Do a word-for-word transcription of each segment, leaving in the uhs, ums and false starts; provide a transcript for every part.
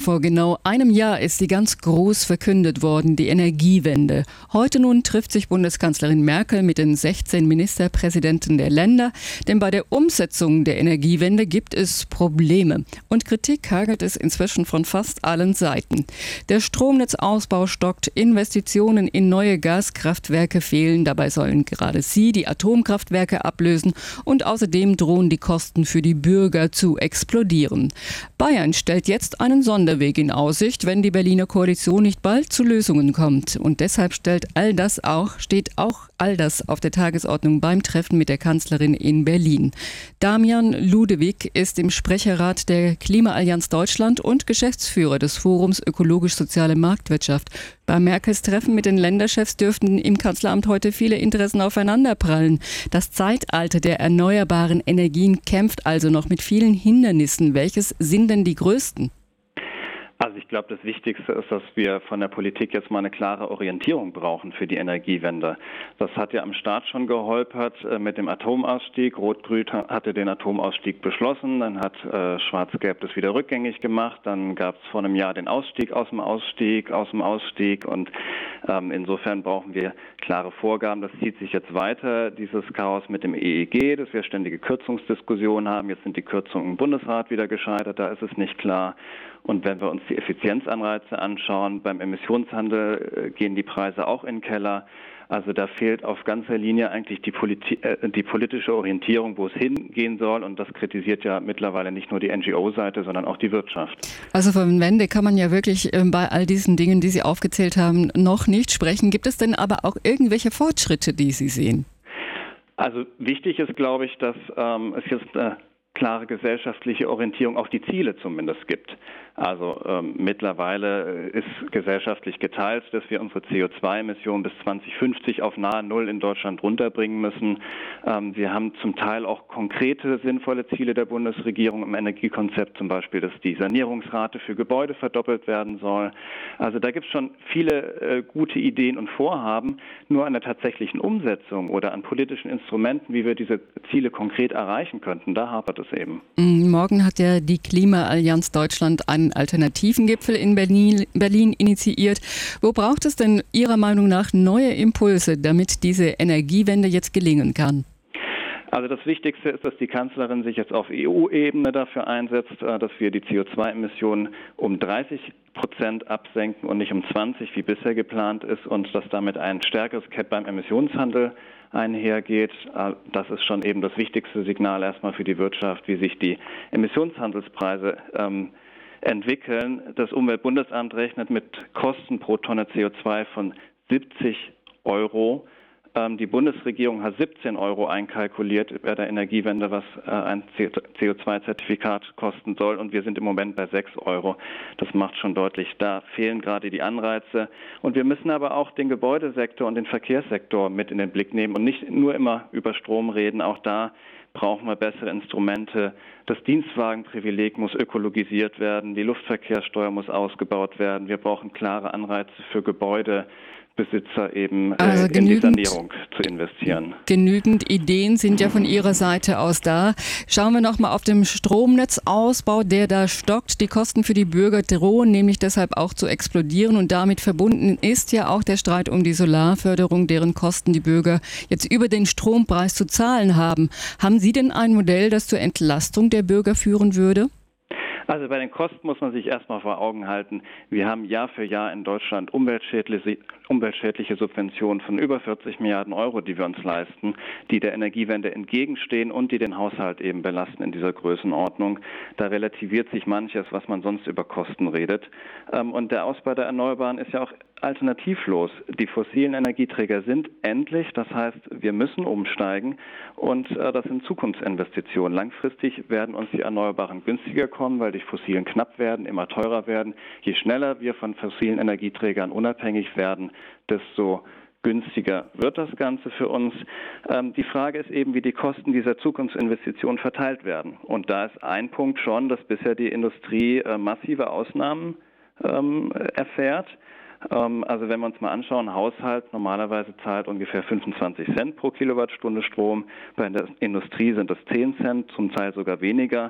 Vor genau einem Jahr ist sie ganz groß verkündet worden, die Energiewende. Heute nun trifft sich Bundeskanzlerin Merkel mit den sechzehn Ministerpräsidenten der Länder, denn bei der Umsetzung der Energiewende gibt es Probleme. Und Kritik hagelt es inzwischen von fast allen Seiten. Der Stromnetzausbau stockt, Investitionen in neue Gaskraftwerke fehlen, dabei sollen gerade sie die Atomkraftwerke ablösen und außerdem drohen die Kosten für die Bürger zu explodieren. Bayern stellt jetzt einen Sonderweg in Aussicht, wenn die Berliner Koalition nicht bald zu Lösungen kommt. Und deshalb stellt all das auch, steht auch all das auf der Tagesordnung beim Treffen mit der Kanzlerin in Berlin. Damian Ludewig ist im Sprecherrat der Klimaallianz Deutschland und Geschäftsführer des Forums Ökologisch-Soziale Marktwirtschaft. Bei Merkels Treffen mit den Länderchefs dürften im Kanzleramt heute viele Interessen aufeinanderprallen. Das Zeitalter der erneuerbaren Energien kämpft also noch mit vielen Hindernissen. Welches sind denn die größten? Also ich glaube, das Wichtigste ist, dass wir von der Politik jetzt mal eine klare Orientierung brauchen für die Energiewende. Das hat ja am Start schon geholpert äh, mit dem Atomausstieg. Rot-Grün hatte den Atomausstieg beschlossen, dann hat äh, Schwarz-Gelb das wieder rückgängig gemacht. Dann gab es vor einem Jahr den Ausstieg aus dem Ausstieg, aus dem Ausstieg. Und ähm, insofern brauchen wir klare Vorgaben. Das zieht sich jetzt weiter, dieses Chaos mit dem E E G, dass wir ständige Kürzungsdiskussionen haben. Jetzt sind die Kürzungen im Bundesrat wieder gescheitert, da ist es nicht klar. Und wenn wir uns die Effizienzanreize anschauen, beim Emissionshandel gehen die Preise auch in den Keller. Also da fehlt auf ganzer Linie eigentlich die, Politi- äh, die politische Orientierung, wo es hingehen soll. Und das kritisiert ja mittlerweile nicht nur die N G O-Seite, sondern auch die Wirtschaft. Also von Wende kann man ja wirklich äh, bei all diesen Dingen, die Sie aufgezählt haben, noch nicht sprechen. Gibt es denn aber auch irgendwelche Fortschritte, die Sie sehen? Also wichtig ist, glaube ich, dass ähm, es jetzt eine klare gesellschaftliche Orientierung, auch die Ziele zumindest gibt. Also ähm, mittlerweile ist gesellschaftlich geteilt, dass wir unsere C O zwei Emissionen bis zwanzig fünfzig auf nahe Null in Deutschland runterbringen müssen. Ähm, wir haben zum Teil auch konkrete, sinnvolle Ziele der Bundesregierung im Energiekonzept, zum Beispiel, dass die Sanierungsrate für Gebäude verdoppelt werden soll. Also da gibt es schon viele äh, gute Ideen und Vorhaben. Nur an der tatsächlichen Umsetzung oder an politischen Instrumenten, wie wir diese Ziele konkret erreichen könnten, da hapert es eben. Morgen hat ja die Klimaallianz Deutschland einen alternativen Gipfel in Berlin, Berlin initiiert. Wo braucht es denn Ihrer Meinung nach neue Impulse, damit diese Energiewende jetzt gelingen kann? Also das Wichtigste ist, dass die Kanzlerin sich jetzt auf E U-Ebene dafür einsetzt, dass wir die C O zwei Emissionen um dreißig Prozent absenken und nicht um zwanzig, wie bisher geplant ist, und dass damit ein stärkeres Cap beim Emissionshandel einhergeht. Das ist schon eben das wichtigste Signal erstmal für die Wirtschaft, wie sich die Emissionshandelspreise ähm, entwickeln. Das Umweltbundesamt rechnet mit Kosten pro Tonne C O zwei von siebzig Euro. Ähm, die Bundesregierung hat siebzehn Euro einkalkuliert bei der Energiewende, was äh, ein C O zwei Zertifikat kosten soll. Und wir sind im Moment bei sechs Euro. Das macht schon deutlich, da fehlen gerade die Anreize. Und wir müssen aber auch den Gebäudesektor und den Verkehrssektor mit in den Blick nehmen und nicht nur immer über Strom reden. Auch da brauchen wir bessere Instrumente. Das Dienstwagenprivileg muss ökologisiert werden, die Luftverkehrssteuer muss ausgebaut werden. Wir brauchen klare Anreize für Gebäudebesitzer eben also äh, in die Sanierung zu investieren. Genügend Ideen sind ja von Ihrer Seite aus da. Schauen wir noch mal auf den Stromnetzausbau, der da stockt. Die Kosten für die Bürger drohen nämlich deshalb auch zu explodieren, und damit verbunden ist ja auch der Streit um die Solarförderung, deren Kosten die Bürger jetzt über den Strompreis zu zahlen haben. Haben Sie denn ein Modell, das zur Entlastung der Bürger führen würde? Also bei den Kosten muss man sich erstmal vor Augen halten, wir haben Jahr für Jahr in Deutschland umweltschädliche, umweltschädliche Subventionen von über vierzig Milliarden Euro, die wir uns leisten, die der Energiewende entgegenstehen und die den Haushalt eben belasten in dieser Größenordnung. Da relativiert sich manches, was man sonst über Kosten redet. Und der Ausbau der Erneuerbaren ist ja auch alternativlos. Die fossilen Energieträger sind endlich, das heißt, wir müssen umsteigen, und das sind Zukunftsinvestitionen. Langfristig werden uns die Erneuerbaren günstiger kommen, weil die fossilen knapp werden, immer teurer werden. Je schneller wir von fossilen Energieträgern unabhängig werden, desto günstiger wird das Ganze für uns. Ähm, die Frage ist eben, wie die Kosten dieser Zukunftsinvestitionen verteilt werden. Und da ist ein Punkt schon, dass bisher die Industrie äh, massive Ausnahmen ähm, erfährt. Ähm, also wenn wir uns mal anschauen, ein Haushalt normalerweise zahlt ungefähr fünfundzwanzig Cent pro Kilowattstunde Strom. Bei der Industrie sind das zehn Cent, zum Teil sogar weniger.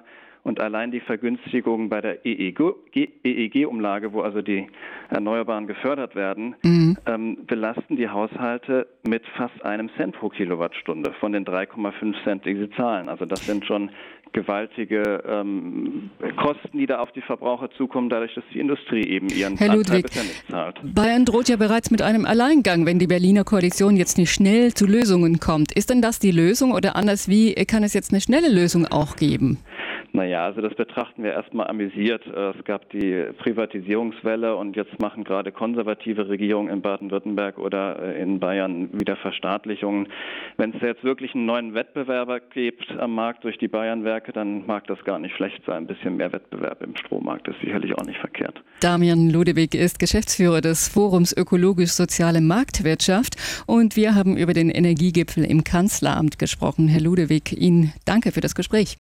Und allein die Vergünstigung bei der E E G-Umlage, wo also die Erneuerbaren gefördert werden, mhm. ähm, belasten die Haushalte mit fast einem Cent pro Kilowattstunde von den drei Komma fünf Cent, die sie zahlen. Also das sind schon gewaltige ähm, Kosten, die da auf die Verbraucher zukommen, dadurch, dass die Industrie eben ihren Herr Anteil Ludwig, bisher nicht zahlt. Bayern droht ja bereits mit einem Alleingang, wenn die Berliner Koalition jetzt nicht schnell zu Lösungen kommt. Ist denn das die Lösung oder anders, wie kann es jetzt eine schnelle Lösung auch geben? Naja, also das betrachten wir erstmal amüsiert. Es gab die Privatisierungswelle und jetzt machen gerade konservative Regierungen in Baden-Württemberg oder in Bayern wieder Verstaatlichungen. Wenn es jetzt wirklich einen neuen Wettbewerber gibt am Markt durch die Bayernwerke, dann mag das gar nicht schlecht sein. Ein bisschen mehr Wettbewerb im Strommarkt ist sicherlich auch nicht verkehrt. Damian Ludewig ist Geschäftsführer des Forums Ökologisch-Soziale Marktwirtschaft und wir haben über den Energiegipfel im Kanzleramt gesprochen. Herr Ludewig, Ihnen danke für das Gespräch.